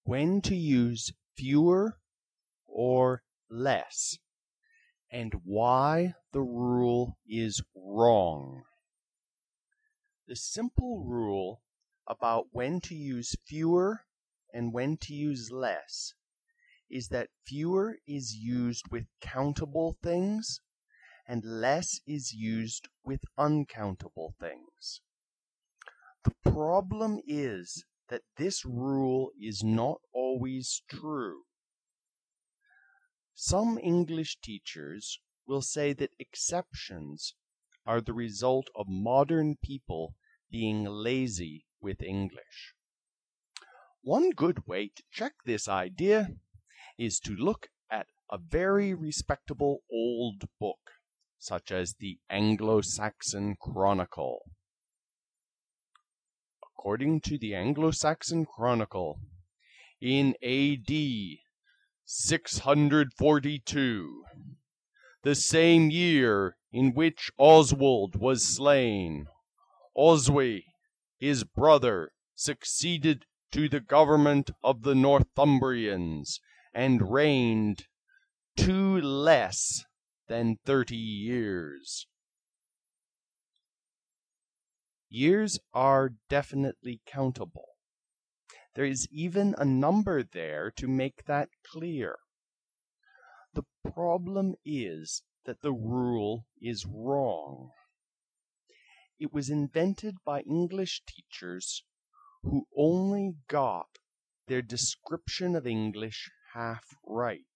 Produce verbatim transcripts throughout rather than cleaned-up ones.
when to use fewer or less, and why the rule is wrong. The simple rule about when to use fewer and when to use less is that fewer is used with countable things and less is used with uncountable things. The problem is that this rule is not always true. Some English teachers will say that exceptions are the result of modern people being lazy with English. One good way to check this idea is to look at a very respectable old book, such as the Anglo-Saxon Chronicle. According to the Anglo-Saxon Chronicle, in A D six forty-two, the same year in which Oswald was slain, Oswy, his brother, succeeded to the government of the Northumbrians, and reigned two less than thirty years. Years are definitely countable. There is even a number there to make that clear. The problem is that the rule is wrong. It was invented by English teachers who only got their description of English half right.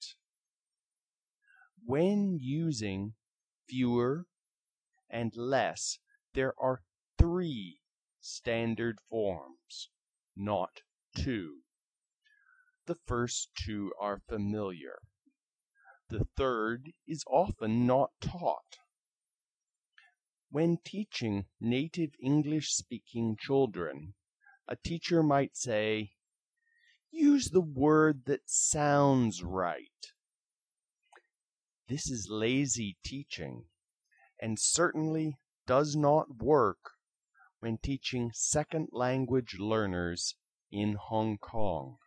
When using fewer and less, there are three standard forms, not two. The first two are familiar. The third is often not taught. When teaching native English-speaking children, a teacher might say, "Use the word that sounds right." This is lazy teaching, and certainly does not work when teaching second language learners in Hong Kong.